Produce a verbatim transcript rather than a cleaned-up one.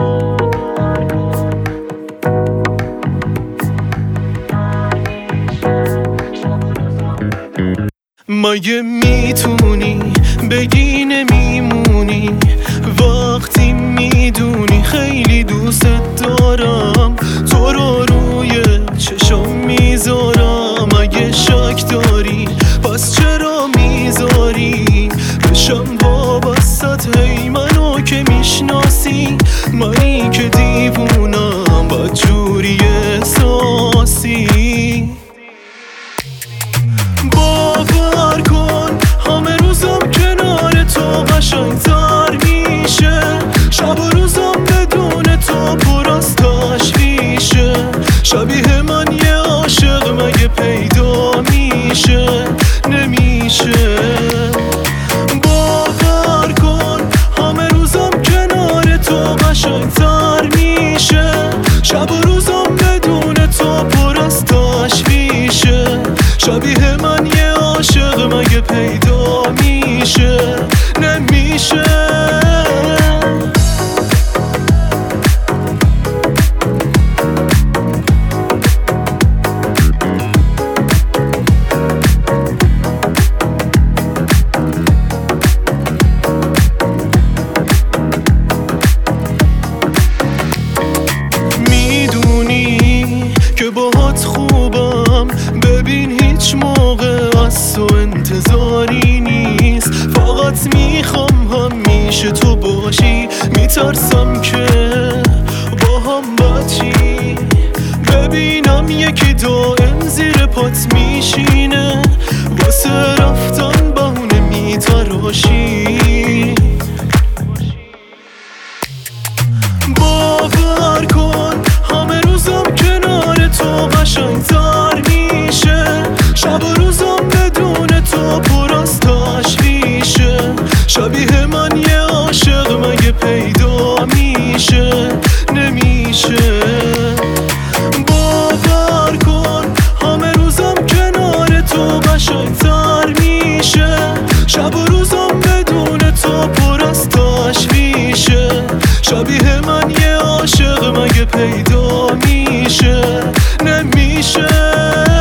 مگه میتونی بگی نمیمونی وقتی میدونی خیلی دوست دارم تو رو روی چشم میذارم. اگه شک داری پس چرا میذاری بشم وابستت؟ هی منو که میشناسی، منی که دیوونم بدجوری احساسی. باور کن همه روزم کنار تو قشنگ‌تر میشه، شب و روزم بدون تو پر از تشویشه. شبیه من یه عاشق مگه پیدا میشه؟ نمیشه. باور کن همه روزم کنار تو قشنگ‌تر میشه، شب و روزم بدون تو پر از تشویشه. شبیه من یه عاشق مگه پیدا میشه؟ نمیشه. میدونی که باهات خوبم، ببین هیچ موقع از تو انتظاری نیست. فقط میخوام همیشه تو باشی، میترسم که با هم بچی. ببینم یکی دائم زیر پات میشینه، واسه رفتن بهونه میتراشی. باور کن همه روزم کنار تو قشنگ‌تر میشه، شب و روزم بدون تو پر از تشویشه. شبیه من یه عاشق مگه پیدا میشه؟ نمیشه. باور کن همه روزم کنار تو قشنگ‌تر میشه، شب و روزم بدون تو پر از تشویشه. شبیه من یه عاشق مگه پیدا میشه؟ نمیشه.